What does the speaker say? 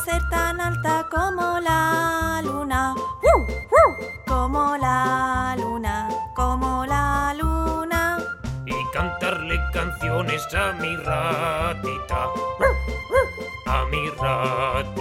ser tan alta como la luna. Como la luna, como la luna. Y cantarle canciones a mi ratita. A mi ratita.